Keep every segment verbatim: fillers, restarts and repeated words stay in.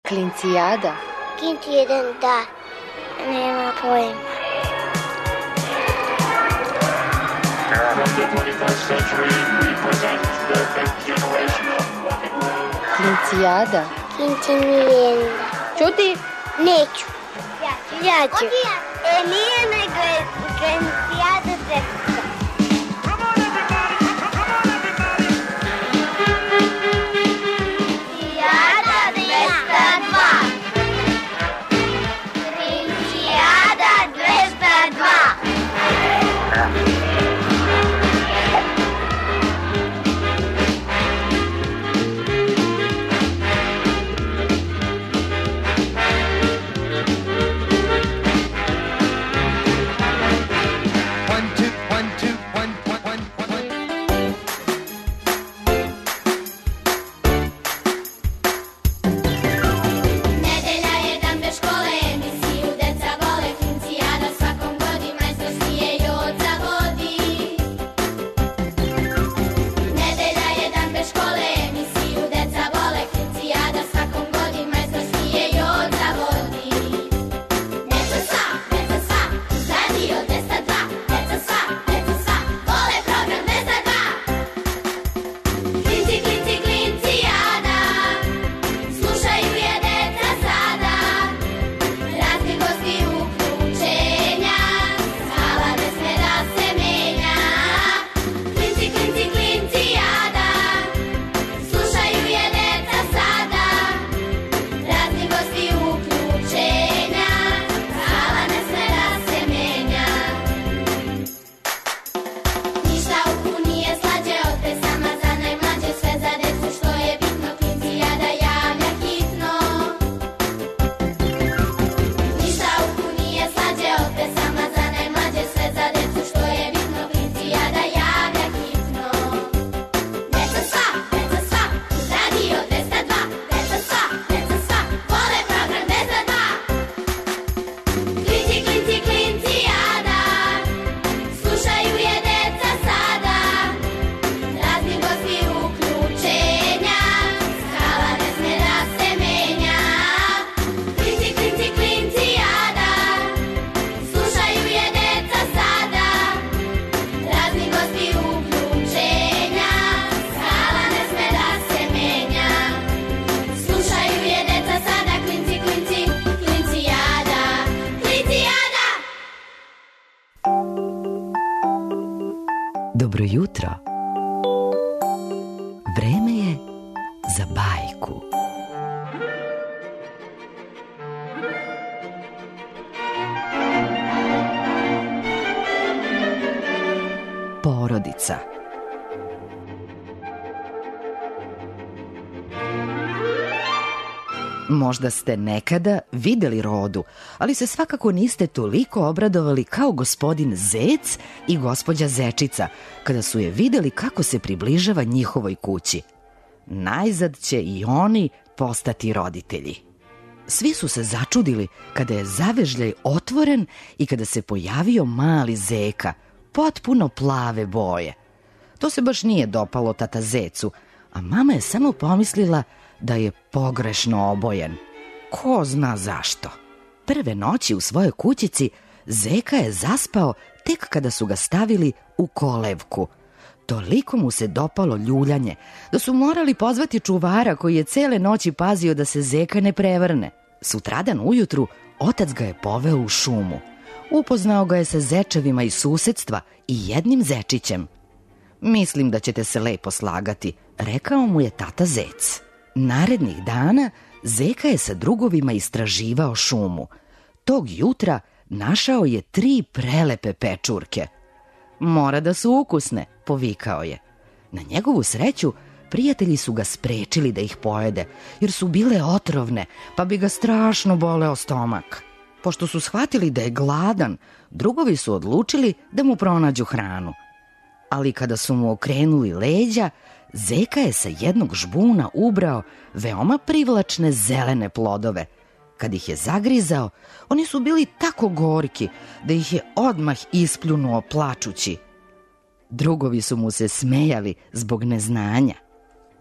Klincijada. Klinci jedan, da. Nema pojma. Klincijada. Klinci nije. Ćuti. Neću. Ja ću. Ja ću. E, nije nego je Klincijada dvesta. Dobro jutro. Vreme je za bajku. Porodica. Možda ste nekada videli rodu, ali se svakako niste toliko obradovali kao gospodin Zec i gospođa Zečica kada su je videli kako se približava njihovoj kući. Najzad će i oni postati roditelji. Svi su se začudili kada je zavežljaj otvoren i kada se pojavio mali Zeka, potpuno plave boje. To se baš nije dopalo tata Zecu, a mama je samo pomislila da je pogrešno obojen. Ko zna zašto? Prve noći u svojoj kućici Zeka je zaspao tek kada su ga stavili u kolevku. Toliko mu se dopalo ljuljanje da su morali pozvati čuvara koji je cele noći pazio da se Zeka ne prevrne. Sutradan ujutru otac ga je poveo u šumu. Upoznao ga je sa zečevima iz susedstva i jednim zečićem. Mislim da ćete se lepo slagati, rekao mu je tata Zec. Narednih dana Zeka je sa drugovima istraživao šumu. Tog jutra našao je tri prelepe pečurke. Mora da su ukusne, povikao je. Na njegovu sreću, prijatelji su ga sprečili da ih pojede, jer su bile otrovne, pa bi ga strašno boleo stomak. Pošto su shvatili da je gladan, drugovi su odlučili da mu pronađu hranu. Ali kada su mu okrenuli leđa, Zeka je sa jednog žbuna ubrao veoma privlačne zelene plodove. Kad ih je zagrizao, oni su bili tako gorki da ih je odmah ispljunuo plačući. Drugovi su mu se smejali zbog neznanja.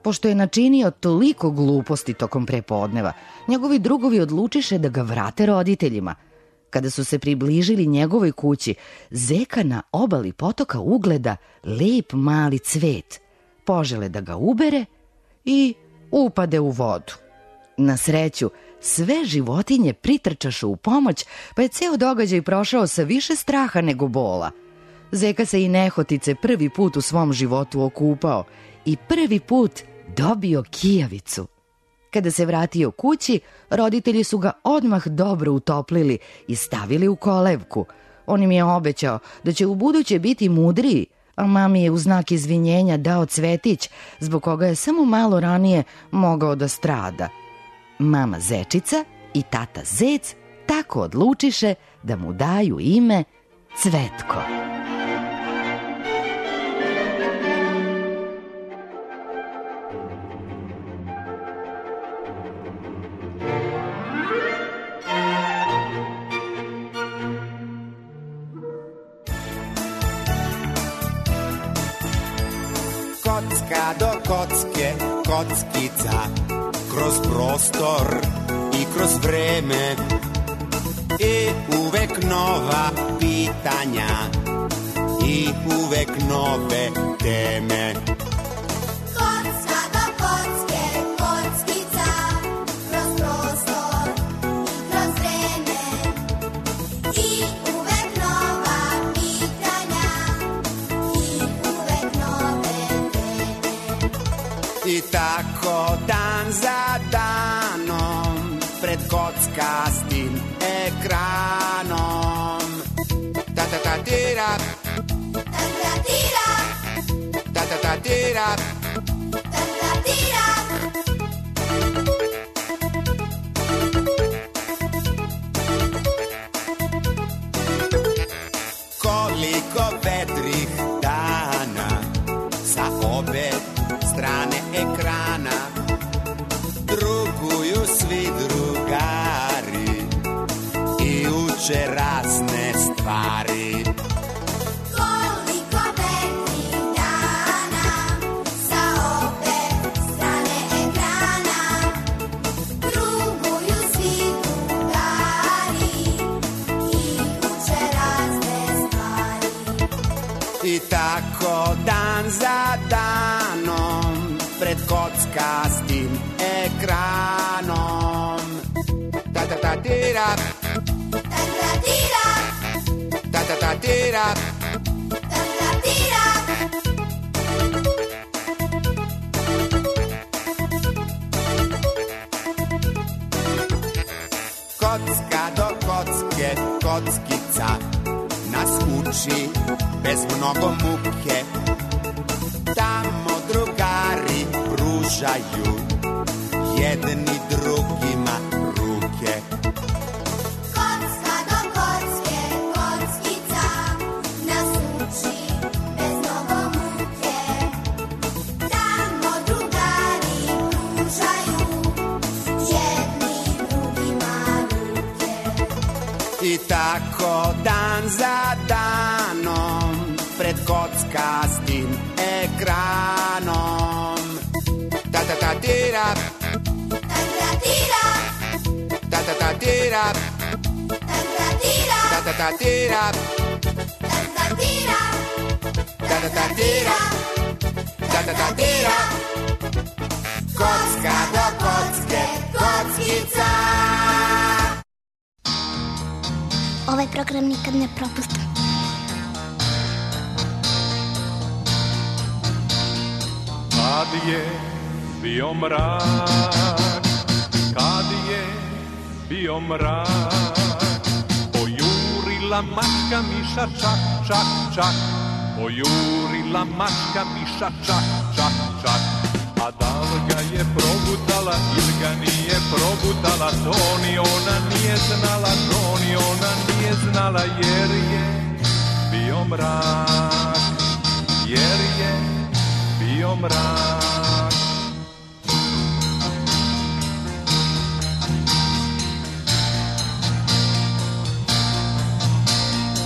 Pošto je načinio toliko gluposti tokom prepodneva, njegovi drugovi odlučiše da ga vrate roditeljima. Kada su se približili njegovoj kući, Zeka na obali potoka ugleda lep mali cvet, požele da ga ubere i upade u vodu. Na sreću, sve životinje pritrčaše u pomoć, pa je ceo događaj prošao sa više straha nego bola. Zeka se i nehotice prvi put u svom životu okupao i prvi put dobio kijavicu. Kada se vratio kući, roditelji su ga odmah dobro utoplili i stavili u kolevku. On im je obećao da će ubuduće biti mudriji, a mami je u znak izvinjenja dao cvetić, zbog koga je samo malo ranije mogao da strada. Mama Zečica i tata Zec tako odlučiše da mu daju ime Cvetko. Kocka do kocke, kockica, kroz prostor i kroz vreme i uvek nova pitanja i uvek nove teme. Kocka do kocke, kockica, kroz prostor i kroz vreme i uvek nova pitanja i uvek nove teme. I tako dan za danom pred kockastim ekranom. Ta ta ta tira, Ta ta tira, ta ta ta tira, ta ta tira. koliko vedrih dana sa obe strane ekrana druguju svi drugari i uče razne stvari. Koliko vedrih dana sa obe strane ekrana druguju svi drugari i uče razne stvari. I tako dan za danom pred kockastim ekranom. Ta ta ta tira, Ta ta tira, ta ta ta tira, ta ta tira. kocka do kocke, kockica nas uči bez mnogo muke. Tamo drugari pružaju jedni drugima ruke. Kocka do kocke, kockica nas uči bez mnogo muke. Tamo drugari pružaju jedni drugima ruke. I tako dan za danom pred kockastim ekranom. Ta ta ta tira, Ta ta tira, ta ta ta tira, ta ta tira, ta ta ta tira, ta ta tira, ta ta ta tira, ta ta ta tira. Kocka do kocke, kockica. Ovaj program nikad ne propustim. Kad je bio mrak, kad je bio mrak, pojurila mačka miša čak, čak, čak, pojurila mačka miša čak, čak, čak. A da li ga je progutala ili ga nije progutala, to ni ona nije znala, to ni ona nije znala, jer je bio mrak, jer je bio mrak.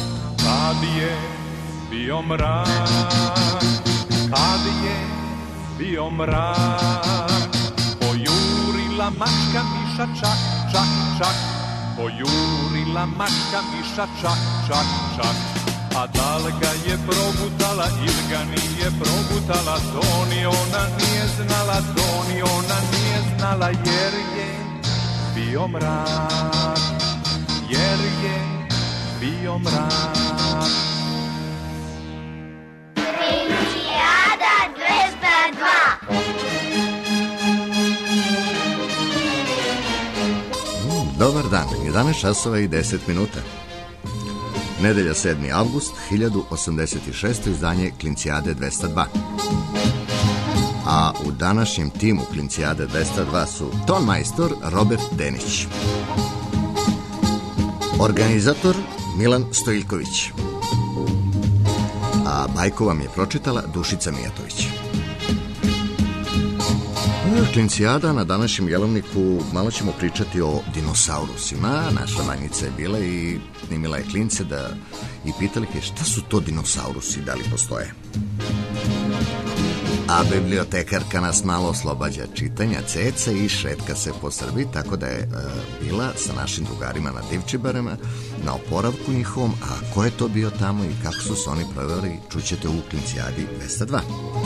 Kad je bio mrak, kad je bio mrak. Pojurila mačka miša čak, čak, čak. Pojurila mačka miša čak, čak, čak. A da li ga je progutala ili ga nije progutala, to ni ona nije znala, to ni ona nije znala, jer je bio mrak, jer je bio mrak. Klincijada dvesta dva. Dobar dan, jedanaest časova i deset minuta. Nedelja sedmi avgust hiljadu osamdeset šeste. izdanje Klincijade dvesta dva. A u današnjem timu Klincijade dvesta dva su tonmajstor Robert Denić, organizator Milan Stojiljković, a bajku vam je pročitala Dušica Mijatović. Klincijada na današnjem jelovniku, malo ćemo pričati o dinosaurusima. Naša Vanjica je bila i snimila je klince da i pitali je šta su to dinosaurusi, da li postoje. A bibliotekarka nas malo oslobađa čitanja ceca i šetka se po Srbiji, tako da je e, bila sa našim drugarima na Divčibarama, na oporavku njihovom, a ko je to bio tamo i kako su se oni proveli, čućete u Klincijadi dvesta dva.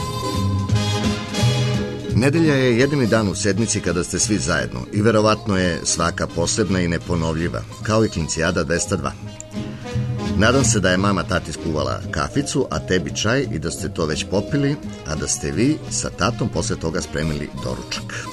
Nedelja je jedini dan u sedmici kada ste svi zajedno i verovatno je svaka posebna i neponovljiva, kao i Klincijada dvesta dva. Nadam se da je mama tati skuvala kaficu, a tebi čaj i da ste to već popili, a da ste vi sa tatom posle toga spremili doručak.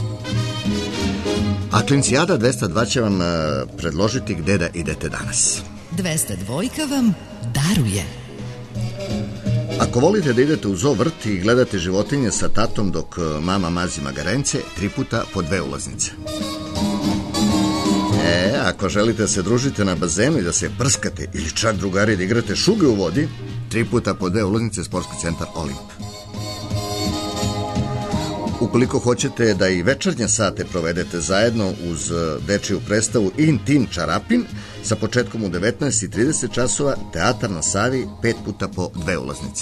A Klincijada dvesta dva će vam predložiti gde da idete danas. dvesta dva vam daruje. Ako volite da idete u zoo vrt i gledate životinje sa tatom dok mama mazi magarence, tri puta po dve ulaznice. E, ako želite da se družite na bazenu i da se prskate ili čak drugari da igrate šuge u vodi, tri puta po dve ulaznice Sportski centar Olimp. Ukoliko hoćete da i večernje sate provedete zajedno uz dečiju predstavu In Tin Čarapin, sa početkom u devetnaest i trideset časova, Teatar na Savi, pet puta po dve ulaznice.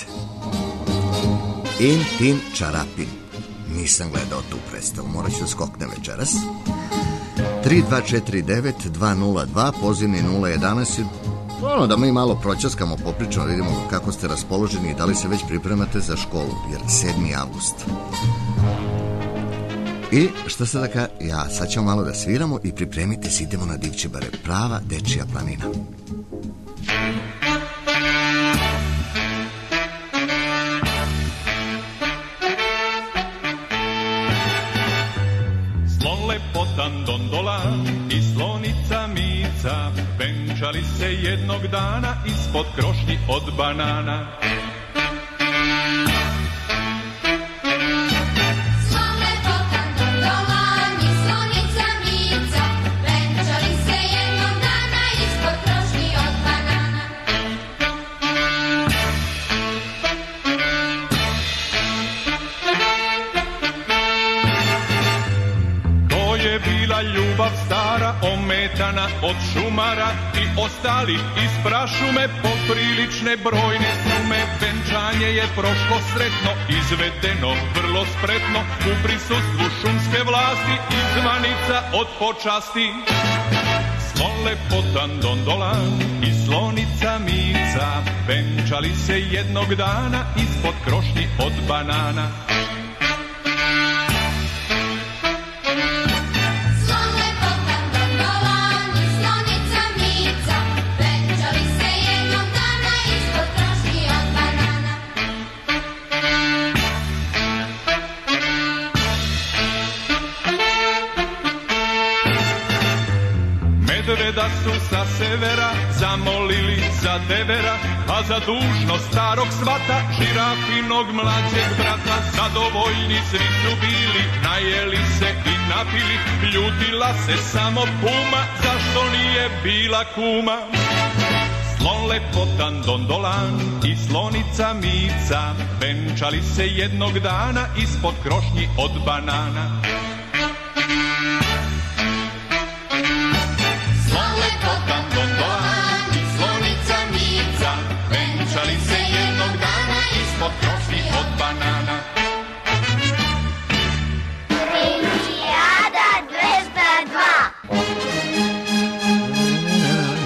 In Tin Čarapin. Nisam gledao tu predstavu, morat ću da skoknem večeras. tri dva četiri devet dva nula dva, pozivni nula jedanaest. Ono da mi malo proćaskamo, popričamo, vidimo kako ste raspoloženi i da li se već pripremate za školu, jer sedmi avgust. I šta se da ka, ja sad ćemo malo da sviramo i pripremite se, idemo na Divčibare, prava dečija planina. Slon lepotan dondola i slonica Mica venčali se jednog dana ispod krošnji od banana. Ljubav stara, ometana od šumara i ostali iz prašume, poprilične brojne sume. Venčanje je prošlo sretno, izvedeno vrlo spretno, u prisustvu šumske vlasti i zvanica od počasti. Slon lepotan dondolan i slonica Mica venčali se jednog dana ispod krošnji od banana. Da su sa severa zamolili za devera, a za dužnost starog svata žirafinog mlađeg brata. Zadovoljni svi su bili, najeli se i napili, ljutila se samo puma, zašto nije bila kuma. Slon lepotan dondolan i slonica Mica venčali se jednog dana ispod krošnji od banana. Venčali se jednog dana ispod krošnji od banana.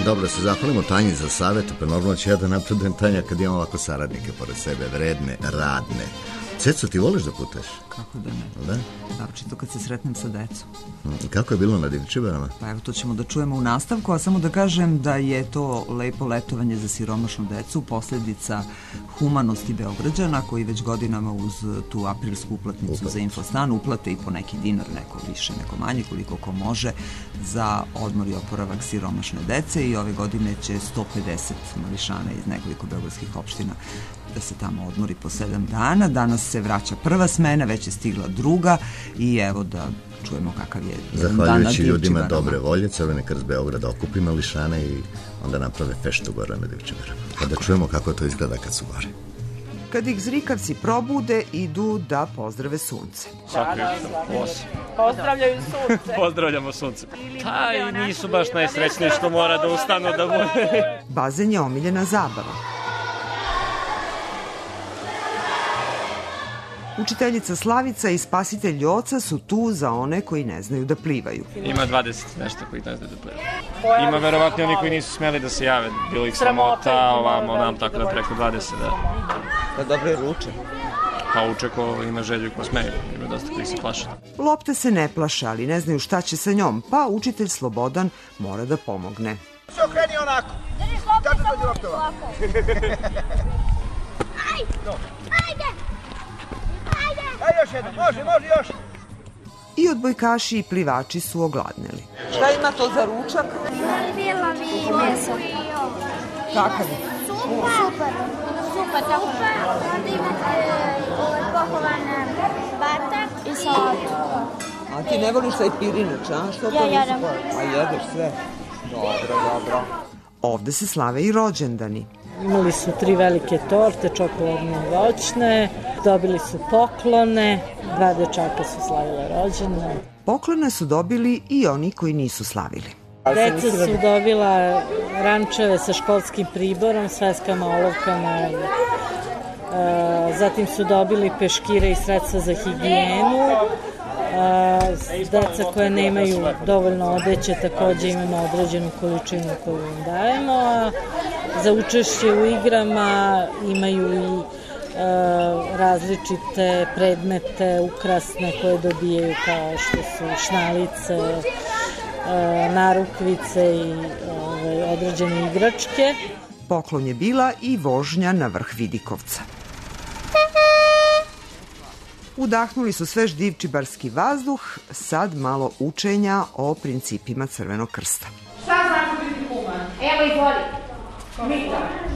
Dobro, se zahvalimo Tanji za savjet, pa normalno će ja da napredujem, Tanja, kad imam ovako saradnike pored sebe, vredne, radne. Ceco, ti voliš da putuješ? Kako da ne? Da? Naročito kad se sretnem sa decom. I kako je bilo na Divčibarama? Pa evo, to ćemo da čujemo u nastavku, a samo da kažem da je to lepo letovanje za siromašnu decu, posljedica humanosti Beograđana, koji već godinama uz tu aprilsku uplatnicu Uplatnicu. za Infostan uplate i po neki dinar, neko više, neko manje, koliko ko može, za odmor i oporavak siromašne dece, i ove godine će sto pedeset mališana iz nekoliko beogradskih opština da se tamo odmori po sedam dana. Danas se vraća prva smena, već je stigla druga i evo da čujemo kakav je dan na Zahvaljujući ljudima Divčibarama. dobre volje, Crveni krst Beograda okupi mališane i onda naprave feštu gore na Divčibarama. Pa da čujemo kako to izgleda kad su gore. Kad ih zrikavci probude, idu da pozdrave sunce. Pozdravljaju sunce. Pozdravljamo sunce. Pa i nisu baš najsrećniji što mora da ustanu da bude. Bazen je omiljena zabava. Učiteljica Slavica i spasitelj Ljoca su tu za one koji ne znaju da plivaju. Ima dvadeset nešto koji ne znaju da plivaju. Ima verovatno oni koji nisu smeli da se jave. Bilo ih sramota, ovamo nam, tako da preko dvadeset, da. Pa dobro je ruče. Pa uče ko ima želju i ko smeju. Ima dosta koji se plaše. Lopte se ne plaše, ali ne znaju šta će sa njom, pa učitelj Slobodan mora da pomogne. Se okreni onako. Kako dođe loptova? Ajde! Ajde još jedno, može, može još. I odbojkaši i plivači su ogladneli. Šta ima to za ručak? Bila mi meso. Kakav je? Super. Super. Super, tako. Onda imate pohovan batak i salatu. A ti ne voliš taj pirinač, a? Što to Ja jedem. A jedeš sve? Dobro, dobro. Ovde se slave i rođendani. Imali su tri velike torte, čokoladne i voćne, dobili su poklone, dva dečaka su slavile rođendan. Poklone su dobili i oni koji nisu slavili. Deca su dobila rančeve sa školskim priborom, sveskama, olovkama, e, zatim su dobili peškire i sredstva za higijenu. E, deca koje nemaju dovoljno odeće takođe imamo određenu količinu koju im dajemo, a za učešće u igrama imaju i e, različite predmete ukrasne koje dobijaju, kao što su šnalice, e, narukvice i ove, određene igračke. Poklon je bila i vožnja na vrh Vidikovca. Udahnuli su svež divčibarski vazduh, sad malo učenja o principima Crvenog krsta. Šta znači biti human? Evo izvoli. Mita.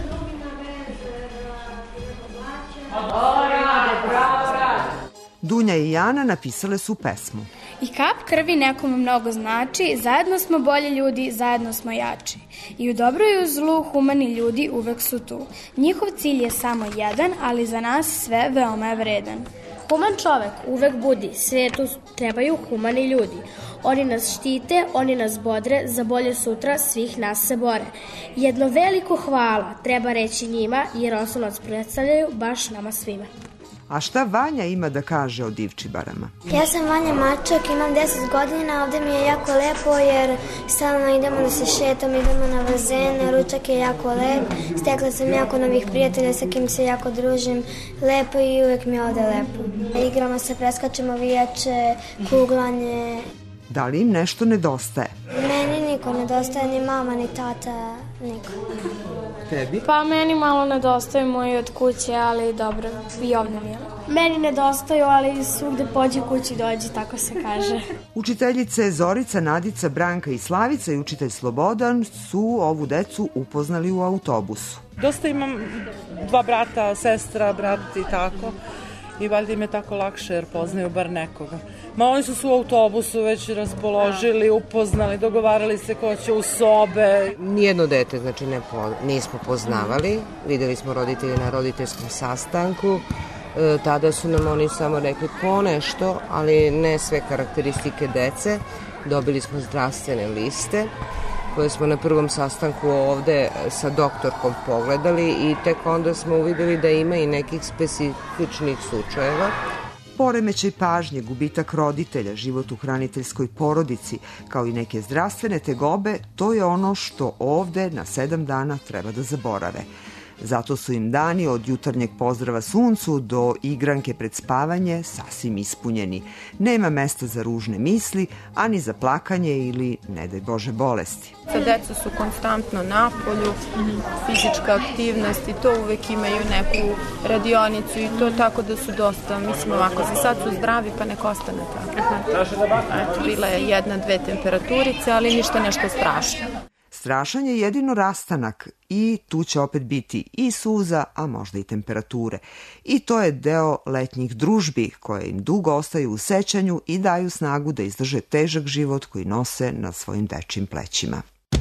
Dunja i Jana napisale su pesmu. I kap krvi nekom mnogo znači, zajedno smo bolji ljudi, zajedno smo jači. I u dobru i u zlu humani ljudi uvek su tu. Njihov cilj je samo jedan, ali za nas sve veoma je vredan. Human čovek uvek budi, svijetu trebaju humani ljudi. Oni nas štite, oni nas bodre, za bolje sutra svih nas se bore. Jedno veliko hvala treba reći njima, jer osnovac predstavljaju baš nama svima. A šta Vanja ima da kaže o Divčibarama? Ja sam Vanja Mačak, imam deset godina, ovde mi je jako lepo jer stalno idemo da se šetamo, idemo na bazene, ručak je jako lep, stekla sam jako novih prijatelja sa kim se jako družim, lepo i uvek mi je ovde lepo. Igramo se, preskačemo vijače, kuglanje. Da li im nešto nedostaje? Meni niko nedostaje, ni mama, ni tata, niko. Tebi? Pa meni malo nedostaju moji od kuće, ali dobro, i ovdje mi je. Meni nedostaju, ali svugde pođi kući dođi, tako se kaže. Učiteljice Zorica, Nadica, Branka i Slavica i učitelj Slobodan su ovu decu upoznali u autobusu. Dosta imam dva brata, sestra, brat i tako. I valjda im je tako lakše jer poznaju bar nekoga. Ma oni su se u autobusu već raspoložili, upoznali, dogovarali se ko će u sobe. Nijedno dete, znači ne po, nismo poznavali. Videli smo roditelje na roditeljskom sastanku. E, tada su nam oni samo rekli ponešto, ali ne sve karakteristike dece. Dobili smo zdravstvene liste koje smo na prvom sastanku ovde sa doktorkom pogledali i tek onda smo uvideli da ima i nekih specifičnih slučajeva. Poremećaj pažnje, gubitak roditelja, život u hraniteljskoj porodici, kao i neke zdravstvene tegobe, to je ono što ovde na sedam dana treba da zaborave. Zato su im dani od jutarnjeg pozdrava suncu do igranke pred spavanje sasvim ispunjeni. Nema mesta za ružne misli, ani za plakanje ili, ne daj Bože, bolesti. Deca su konstantno na polju, fizička aktivnost i to uvek imaju neku radionicu i to tako da su dosta, mislim ovako, za sad su zdravi pa nek ostane tako. Eto, bila je jedna, dve temperaturice, ali ništa nešto strašno. Strašan je jedino rastanak i tu će opet biti i suza, a možda i temperature. I to je deo letnjih družbi koje im dugo ostaju u sećanju i daju snagu da izdrže težak život koji nose na svojim dečjim plećima.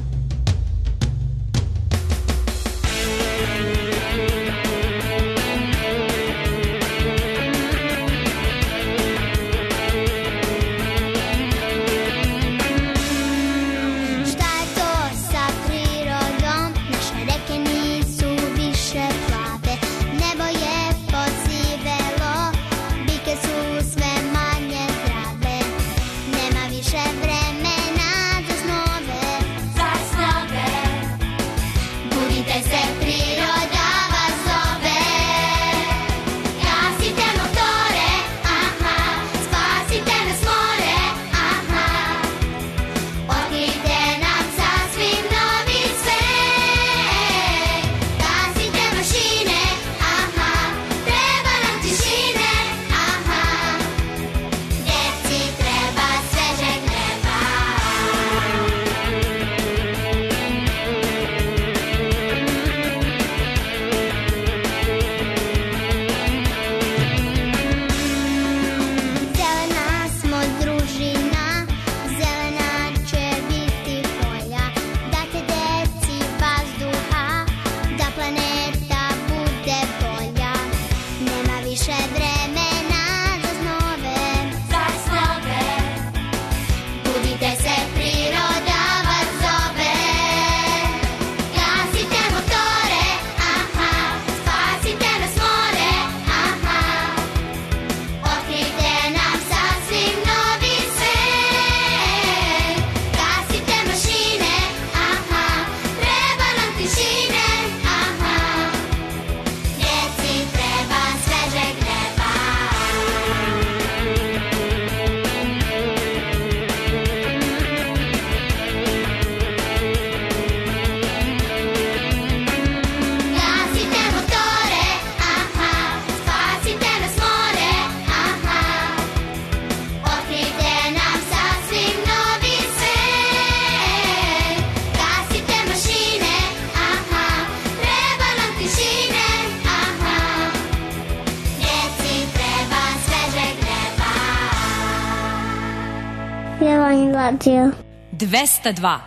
dvesta dva.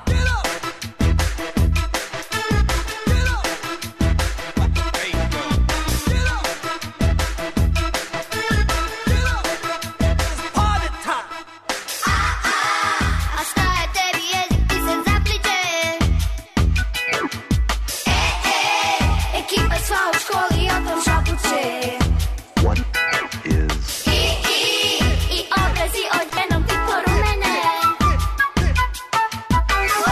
I, i, i odrazi odmenom ti porumene.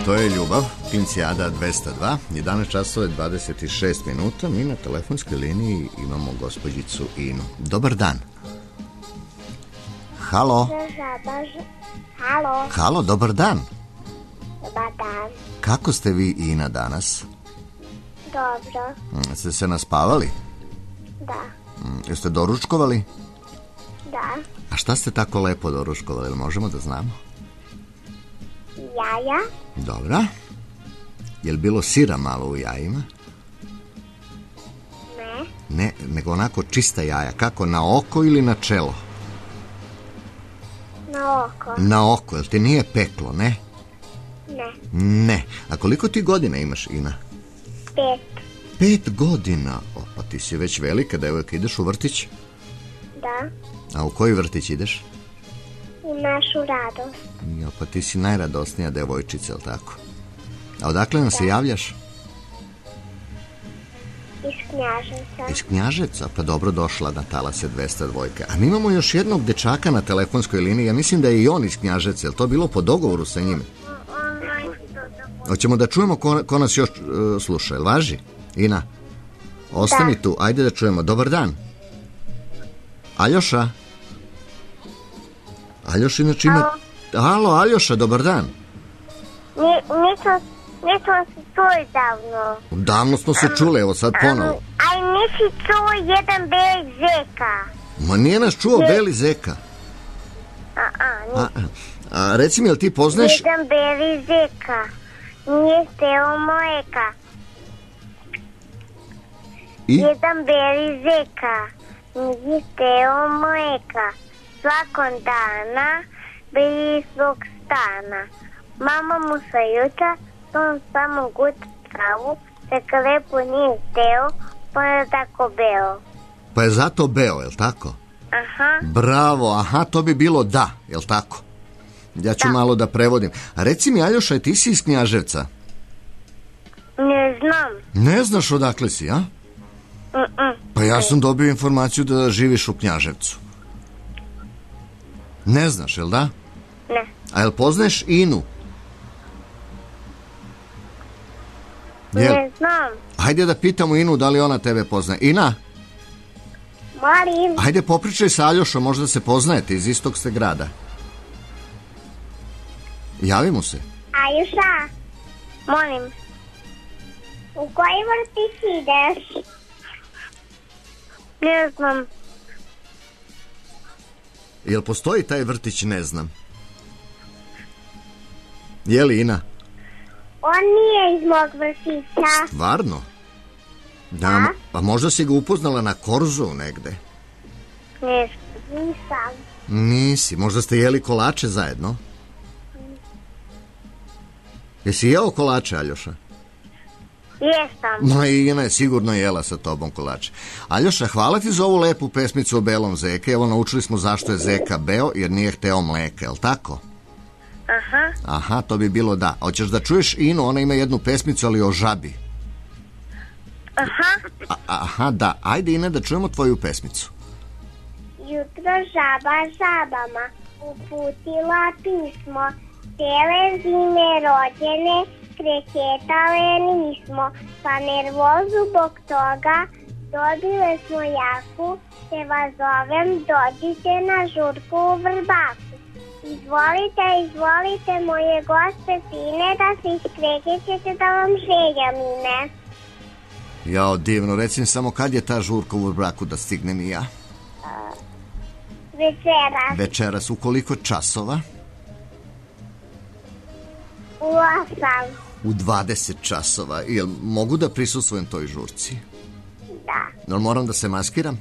To je ljubav, Klincijada dvesta dva, jedanaest časova i dvadeset šest minuta. Mi na telefonskoj liniji imamo gospođicu Inu. Dobar dan. Halo. Halo. Halo, dobar dan. Dobar dan. Kako ste vi, Ina, danas? Dobro. Ste se naspavali? Da. Jeste doručkovali? Da. A šta ste tako lepo doručkovali, ili možemo da znamo? Jaja. Dobra. Je li bilo sira malo u jajima? Ne. Ne, nego onako čista jaja. Kako, na oko ili na čelo? Na oko. Na oko, jel te nije peklo, ne? Ne. Ne. A koliko ti godina imaš, Ina? Pet. Pet godina? O, pa ti si već velika, devojka, ideš u vrtić? Da. A u koji vrtić ideš? U našu radost. Ja, pa ti si najradosnija devojčica, jel tako? A odakle nam se javljaš? Iz Knjaževca. Iz Knjaževca? Pa dobro došla na Talase dvesta dva. A mi imamo još jednog dečaka na telefonskoj liniji. Ja mislim da je i on iz Knjaževca. Je li to bilo po dogovoru sa njime? Hoćemo da čujemo ko, ko nas još uh, sluša. Jel važi? Ina? Ostani da. Tu. Ajde da čujemo. Dobar dan. Aljoša? Aljoš inače ima... Halo, Aljoša, dobar dan. Nisam, nisam se čuli davno. Davno smo se čuli, evo sad ponovo. Aj, nisi čuo jedan beli zeka. Ma nije nas čuo beli zeka. A, a, a, a reci mi, jel ti poznaješ... Jedan beli zeka. Nije steo mleka. I? Jedan beli zeka. Nije steo mleka. Svakon dana bili svog stana. Mama mu sajuča, on samo guta travu, čeka lepo nije steo, pa je tako beo. Pa je zato beo, jel tako? Aha. Bravo, aha, to bi bilo da, jel tako? Ja ću da. Malo da prevodim. A reci mi, Aljoša, ti si iz Knjaževca? Ne znam. Ne znaš odakle si, a? Mm-mm. Pa ja sam dobio informaciju da živiš u Knjaževcu. Ne znaš, jel da? Ne. A jel poznaješ Inu? Jel? Ne znam. Hajde da pitamo Inu da li ona tebe poznaje. Ina? Molim. Hajde popričaj sa Aljošom, možda se poznajete, iz istog ste grada. Javi mu se. Aljoša, molim. U koji vrtić ideš? Ne znam. Jel postoji taj vrtić, ne znam. Je li, Ina? On nije iz mog vrtića. Stvarno? Da, pa možda si ga upoznala na korzu negde. Ne, nisam. Nisi, možda ste jeli kolače zajedno? Jesi jeo kolače, Aljoša? Jesam. Ma i Ina je sigurno jela sa tobom kolače. Aljoša, hvala ti za ovu lepu pesmicu o belom zeke. Evo, naučili smo zašto je zeka beo, jer nije hteo mleka, je li tako? Aha. Aha, to bi bilo da. Hoćeš da čuješ Inu, ona ima jednu pesmicu, ali o žabi. Aha. A, aha, da. Ajde, Ina, da čujemo tvoju pesmicu. Jutro žaba žabama uputila pismo, cele zime rođene kreketale nismo, pa nervozu bog toga dobile smo jaku, te vas zovem, dođite na žurku u Vrbaku. Izvolite, izvolite moje goste fine, da se iskrekećete da vam želja mine. Jao, divno, recim samo kad je ta žurka u Vrbaku da stignem i ja? Uh, večeras. Večeras, u koliko časova? U osam. U dvadeset časova. Jel mogu da prisustvujem toj žurci? Da. Jel moram da se maskiram?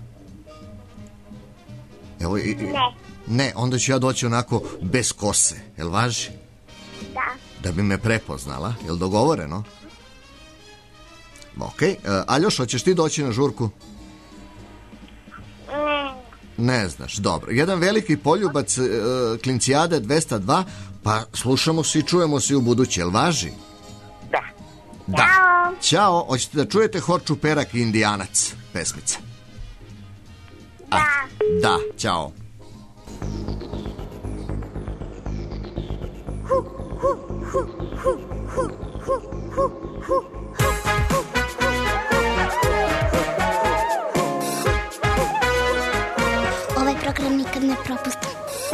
Evo, i, ne. Ne, onda ću ja doći onako bez kose. Jel važi? Da. Da bi me prepoznala. Jel dogovoreno? Ok. Uh, Aljoš, hoćeš ti doći na žurku? Ne. Ne znaš, dobro. Jedan veliki poljubac uh, Klincijade dvesta dva, pa slušamo se i čujemo se u buduće. Jel važi? Da. Da. Ćao. Ćao. Hoćete da čujete Horču Perak i Indijanac pesmica? Da. A, da, ćao. Hu, hu, hu, hu, Ovaj program nikad ne propustim.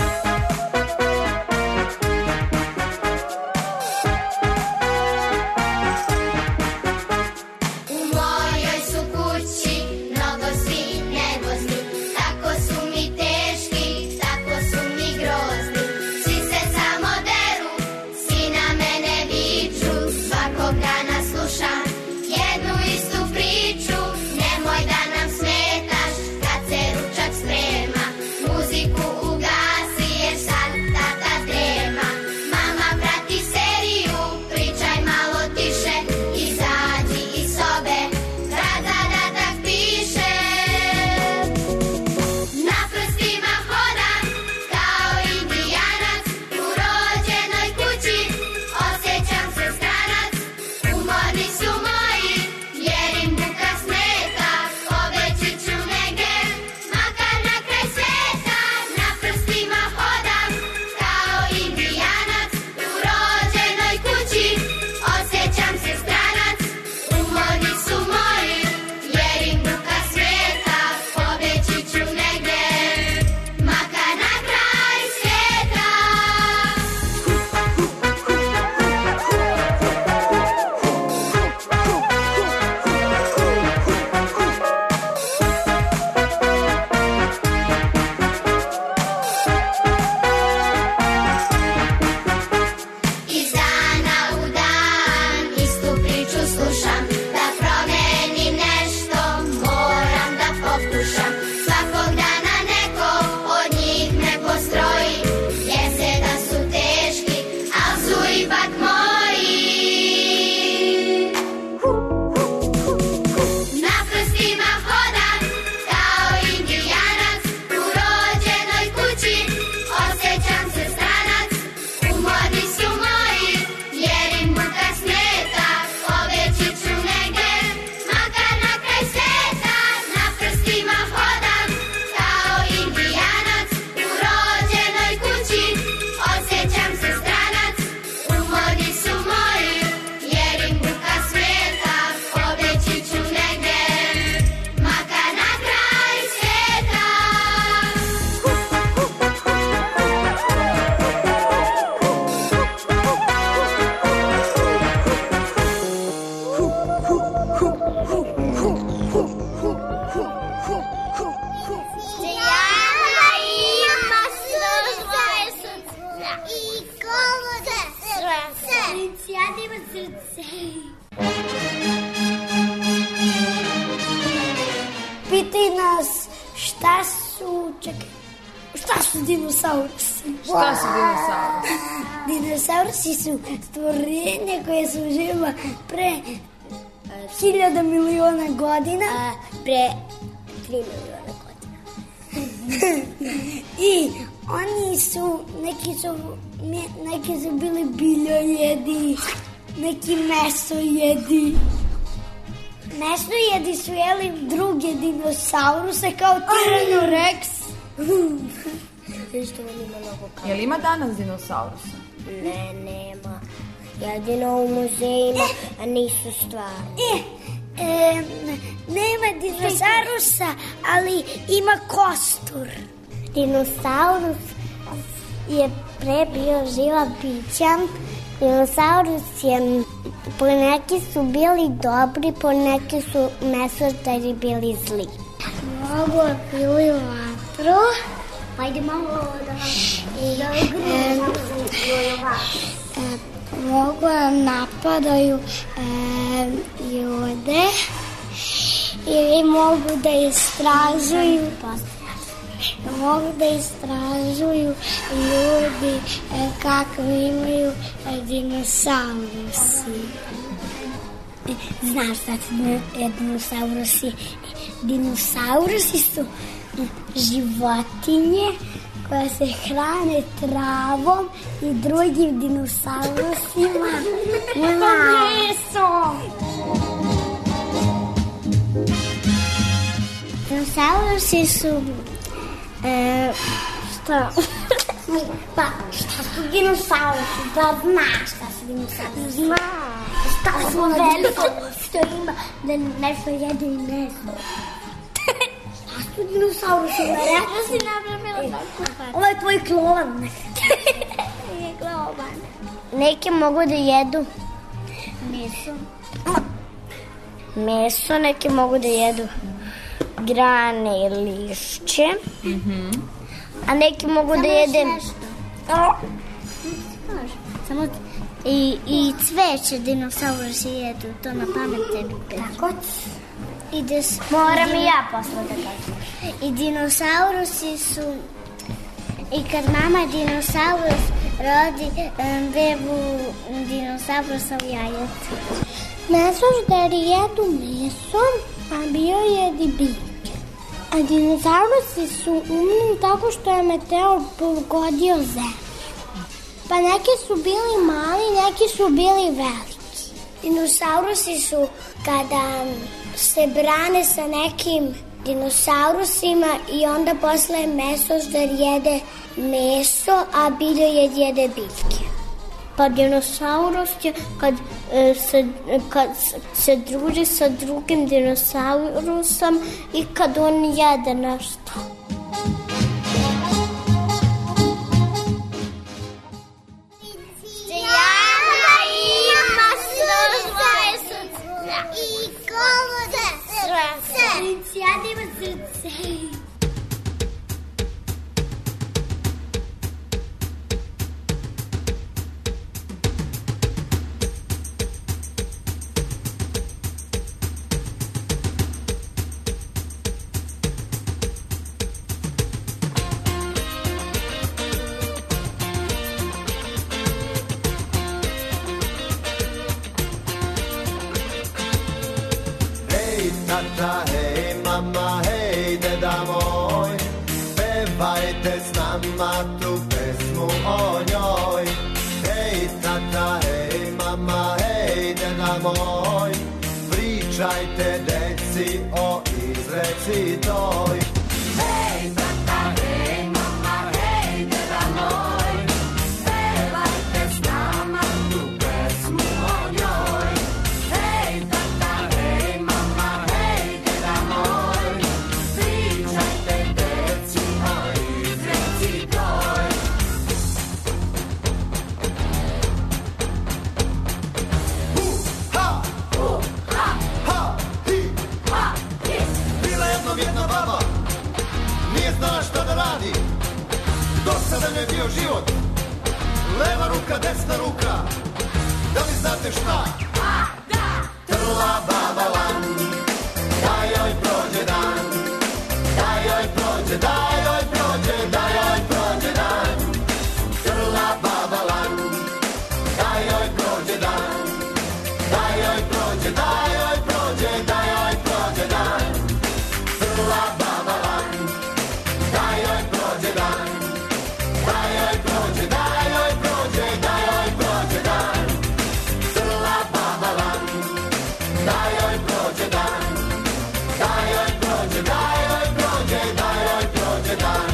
Pitaj nas šta su, čekaj, šta su dinosaurusi? Šta su dinosaurusi? Dinosaurusi su stvorenja koje su živjela pre hiljada miliona godina. A, pre tri miliona godina. I oni su, neki su, neki su bili biljojedi, neki mesojedi. Mesojedi su jeli druge dinosauruse kao Tyrannorex. Jel ima danas dinosaurusa? Ne, nema. Jedino u muzejima, a nisu stvarni. E, e, nema dinosaurusa, ali ima kostur. Dinosaurus je pre bio živa bića. Dinosaurus je, po neki su bili dobri, po neki su mesotari bili zli. Mogu pili vatru. Ajde malo da mogu da napadaju e, ljude ili mogu da istražuju mogu da istražuju ljudi e, kako imaju e, dinosaurusi. E, znaš šta su e, dinosaurusi? Dinosaurusi su životinje koje se hrane travom i drugim dinosaurusima i mesom. Dinosaurusi su e, šta? Pa, šta su dinosaurusi? Da znaš šta su dinosaurusi. Znaš. Šta su veliko što ima da nešto jede i meso. Šta su dinosaurusi? Rekla si napravila tako pa. Ovo je tvoj klovan. Je klovan. Neke mogu da jedu meso. Meso, neki mogu da jedu grane i lišće. Mm-hmm. A neki mogu samo da jede... Samo i, i cveće dinosaurusi jedu, to na pamet tebi peđu. Tako? I des... Moram i ja posle da kažem. I dinosaurusi su... I kad mama dinosaurus rodi um, bebu dinosaurusa u jajetu. Mesoždari jedu meso, a bio jedi biljke. A dinosaurusi su umni tako što je meteor pogodio zemlju. Pa neki su bili mali, neki su bili veliki. Dinosaurusi su kada se brane sa nekim dinosaurusima i onda posle mesoždar jede meso, a biljojed jede biljke. Pa dinosaurus je kad, e, se, kad se druži sa drugim dinosaurusom i kad on jede nešto. Cijana ima svoje srce i kolode srce. Cijana ima srce. Tata, hej mama, hej deda moj, pevajte s nama tu pesmu o njoj. Hej tata, hej mama, hej deda moj, pričajte deci o izreci toj. Hej tata, hej mama, hej deda moj, pevajte s nama tu pesmu o njoj. Hej tata, hej mama, hej deda moj, pričajte deci o izreci toj. Hu, ha, hu, ha, ha, hi, ha, hi. Bila jednom jedna baba, nije znala šta da radi. Dosadan je bio život, leva ruka, desna ruka. Da li znate šta? A, da! Trla baba lan, da joj prođe dan, da joj prođe, da joj prođe, da joj prođe dan. Trla baba lan, da joj prođe dan, da joj prođe, da joj prođe, da joj prođe dan. Trla baba lan, da joj prođe dan, da joj prođe, da joj prođe, da joj prođe dan. Trla baba lan, da joj prođe dan, da joj prođe, da joj prođe, da joj prođe dan.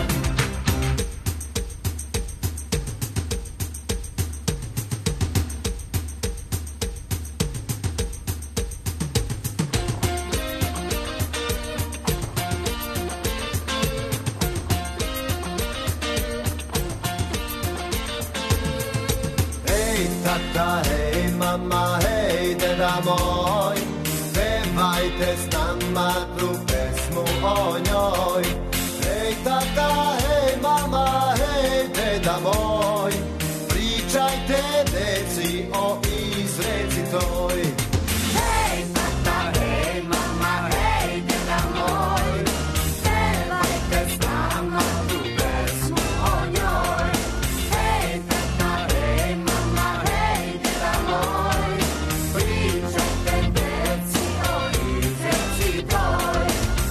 Hej tata, hej mama, hej deda moj, pevajte s nama tu pesmu o njoj. Hej tata, hej mama, hej deda moj, pričajte deci o izreci toj. Hej tata, hej mama, hej deda moj, pevajte s nama tu pesmu o njoj. Hej tata, hej mama, hej deda moj, pričajte deci o izreci toj.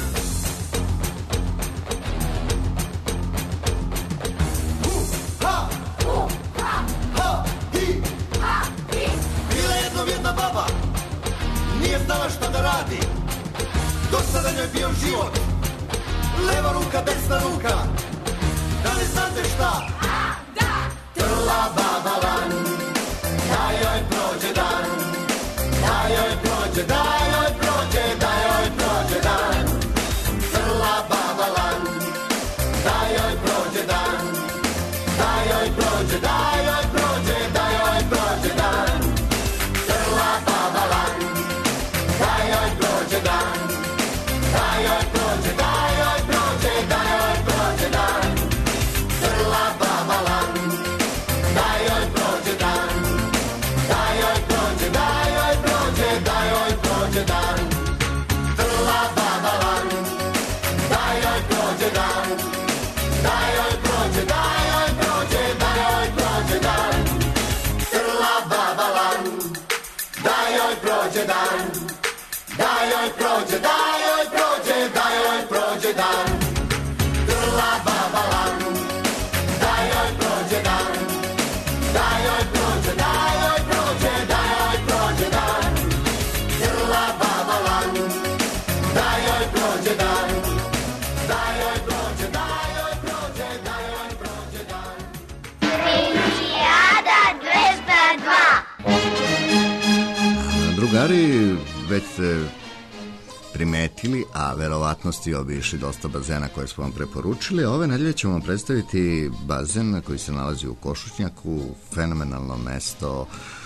Hu, ha, hu, ha, ha, hi, ha, hi. Bila jednom jedna baba, nije znala šta da radi. Dosadan joj bio život, leva ruka, desna ruka. Da li znate šta? Trla baba lan, da joj prođe dan, da joj prođe, da joj prođe, da joj prođe dan. Trla baba lan, da joj prođe dan, da joj prođe, da joj prođe, da joj prođe dan. Trla baba lan, da joj prođe dan, da joj prođe, da joj prođe, da joj prođe dan. Trla baba lan, da joj prođe dan, da joj prođe, da joj prođe, da joj prođe dan. Trla baba lan, da joj prođe dan, da joj prođe, da joj prođe, da joj prođe dan. Trla baba lan, da joj prođe dan, da joj prođe, da joj prođe, da joj prođe dan. Trla baba lan, da joj prođe dan, da joj prođe, da joj prođe, da joj prođe dan. Trla baba lan, da joj prođe dan, da joj prođe, da joj prođe, da joj prođe dan. Limijada dvesta dva. Drugari, već ste primetili, a verovatno ste obišli dosta bazena koje smo vam preporučili. Ove nedelje ćemo vam predstaviti bazen koji se nalazi u Košutnjaku, fenomenalno mesto,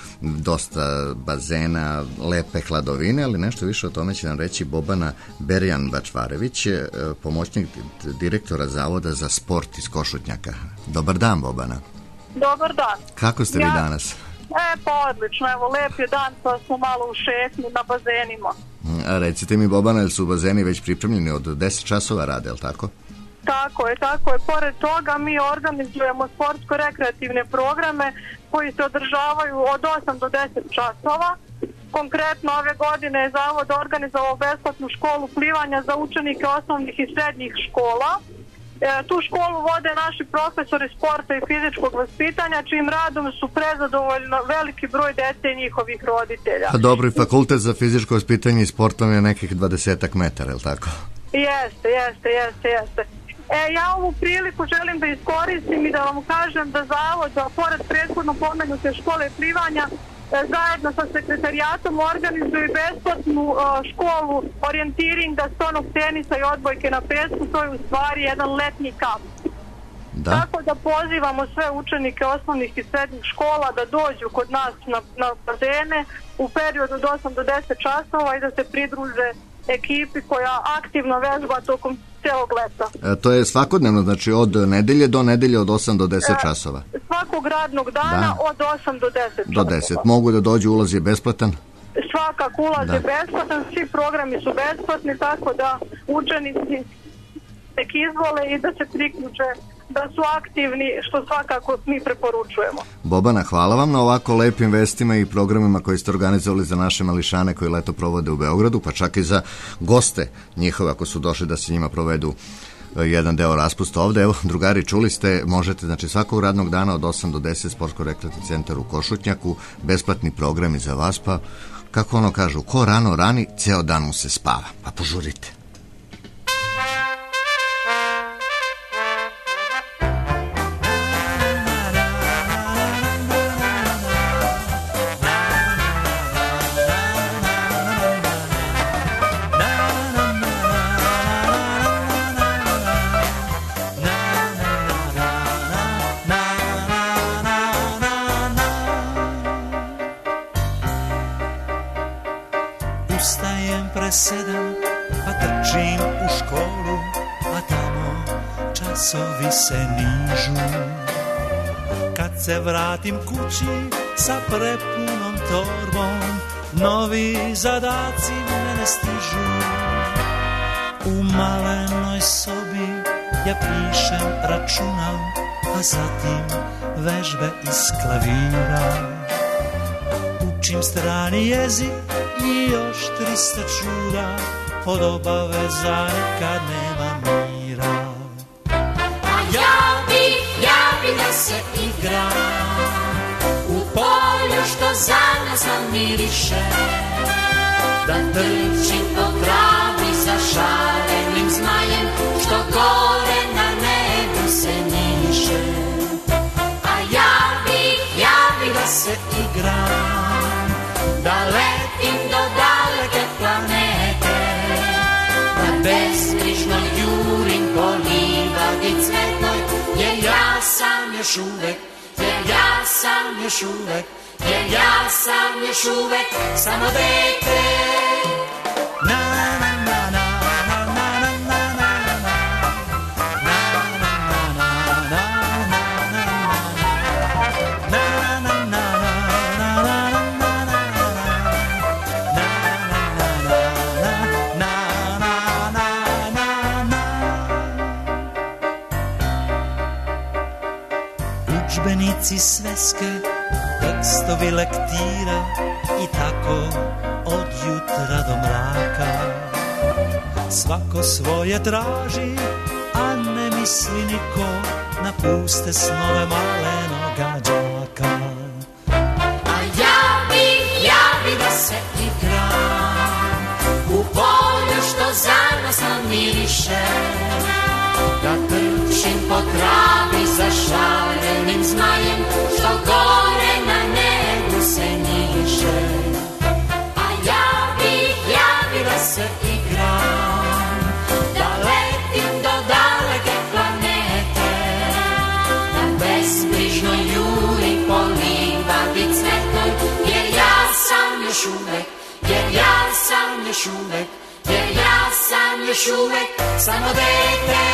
dosta bazena, lepe hladovine, ali nešto više o tome će nam reći Bobana Berjan-Bačvarević, pomoćnik direktora Zavoda za sport iz Košutnjaka. Dobar dan, Bobana. Dobar dan. Kako ste vi Ja- danas? E, pa odlično, evo, lep je dan, pa smo malo u šetnju na bazenima. A recite mi, Bobana, jel su bazeni već pripremljeni od deset časova rade, jel tako? Tako je, tako je. Pored toga mi organizujemo sportsko-rekreativne programe koji se održavaju od osam do deset časova. Konkretno ove godine je Zavod organizovao besplatnu školu plivanja za učenike osnovnih i srednjih škola. E, tu školu vode naši profesori sporta i fizičkog vaspitanja, čijim radom su prezadovoljno veliki broj dece i njihovih roditelja. Pa dobro, i fakultet za fizičko vaspitanje i sport vam je nekih dvadesetak metara, jel tako? Jeste, jeste, jeste, jeste. E, ja ovu priliku želim da iskoristim i da vam kažem da Zavod, da pored prethodno pomenute škole plivanja, e, zajedno sa sekretarijatom organizuju besplatnu e, školu orijentiringa, stonog tenisa i odbojke na pesku. To je u stvari jedan letnji kamp. Da. Tako da pozivamo sve učenike osnovnih i srednjih škola da dođu kod nas na, na bazene u periodu od osam do deset časova i da se pridruže ekipi koja aktivno vežba tokom celog leta. E, to je svakodnevno, znači od nedelje do nedelje od osam do deset časova. Svakog radnog dana Da. od osam do deset Do deset. Mogu da dođu, ulaz je besplatan. Svakako ulaz Da. je besplatan, svi programi su besplatni, tako da učenici tek izvole i da se priključe, da su aktivni, što svakako mi preporučujemo. Bobana, hvala vam na ovako lepim vestima i programima koji ste organizovali za naše mališane koji leto provode u Beogradu, pa čak i za goste njihove ako su došli da se njima provedu e, jedan deo raspusta ovde. Evo, drugari, čuli ste, možete, znači svakog radnog dana od osam do deset sportsko-rekreativni centar u Košutnjaku, besplatni programi za vas, pa kako ono kažu, ko rano rani, ceo dan mu se spava, pa požurite. Ustajem pre sedam, pa trčim u školu, a tamo časovi se nižu. Kad se vratim kući sa prepunom torbom, novi zadaci mene stižu. U malenoj sobi ja pišem, računam, a zatim vežbe iz klavira. Učim strani jezik i još trista čuda, od obaveza nikad nema mira. A ja bi, ja bi da se igram u polju što za nas nam miriše, da trčim po travi za šarenim zmajem što gore na nebu se njiše. A ja bi, još uvek, jer ja sam još uvek, jer ja sam još uvek samo dete. Na, na, na, na. Udžbenici, sveske, tekstovi lektira i tako od jutra do mraka. Svako svoje traži, a ne misli niko na puste snove malenoga đaka. A ja bih, ja bih da se igram u polju što zanosno miriše, da trčim po travi za šarenim zmajem što gore na nebu se njiše. A ja bih, ja bih da se igram, da letim do daleke planete, da bezbrižno jurim po livadi cvetnoj, jer ja sam još uvek, jer ja sam još uvek, jer ja sam još uvek samo dete.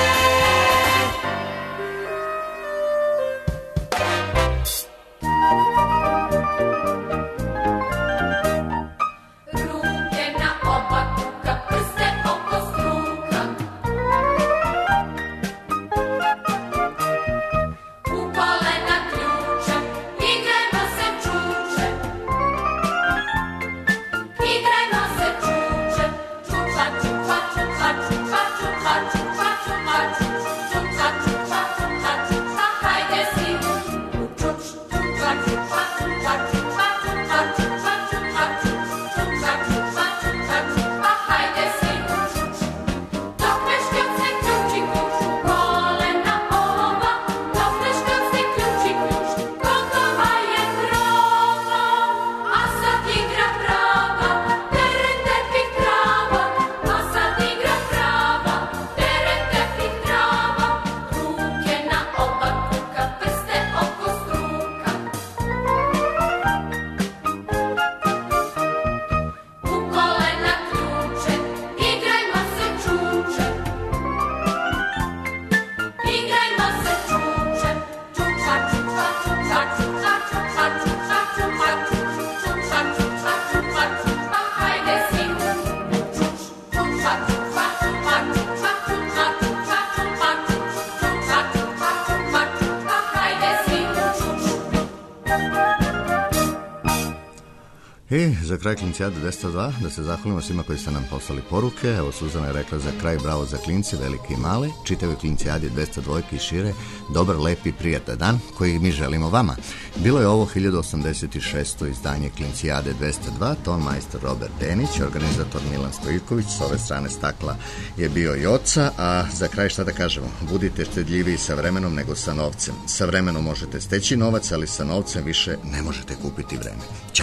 I za kraj Klincijade dvesta dva da se zahvalimo svima koji ste nam poslali poruke. Evo, Suzana je rekla za kraj bravo za klince, velike i male, čitavoj Klincijadi dvesta dva i šire, dobar, lep i prijatan dan koji mi želimo vama. Bilo je ovo hiljadu osamdeset šesto izdanje Klincijade dvesta dva, ton majstor Robert Denić, organizator Milan Stojković, s ove strane stakla je bio Joca, a za kraj šta da kažemo, budite štedljiviji sa vremenom nego sa novcem. Sa vremenom možete steći novac, ali sa novcem više ne možete kupiti vreme. Ćao!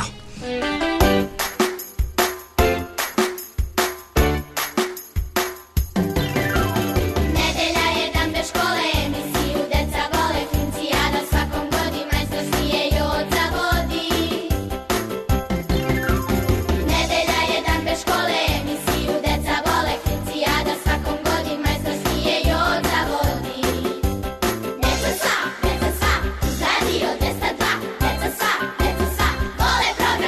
Deca sva, radio dvesta dva, deca sva, deca sva, vole program.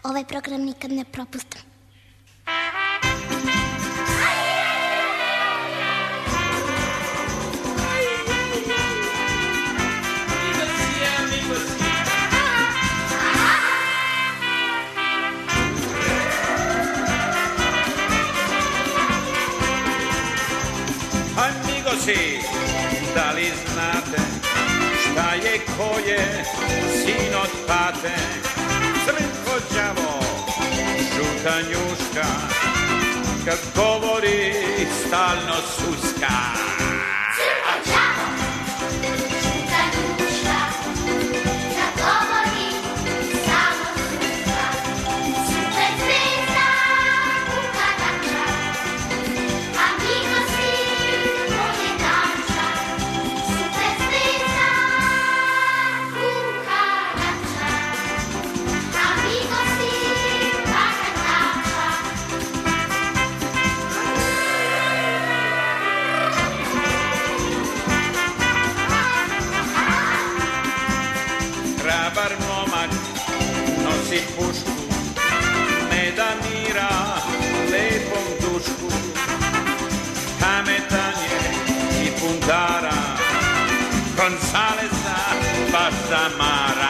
Ovaj program nikad ne propustim. Amigosi, da li znate šta je ko je sin od tate? Crnko đavo, žuta njuška, kad govori stalno suska. Crnko đavo, žuta njuška, kad govori stalno suska. Super zvezda, kukarača, amigosi, moje dača. Super zvezda, kukarača, amigosi, kukarača. Hrabar momak nosi pušku, ne da mira lepom dušku. Pametan je i puntara, Gonzalesa baš zamara.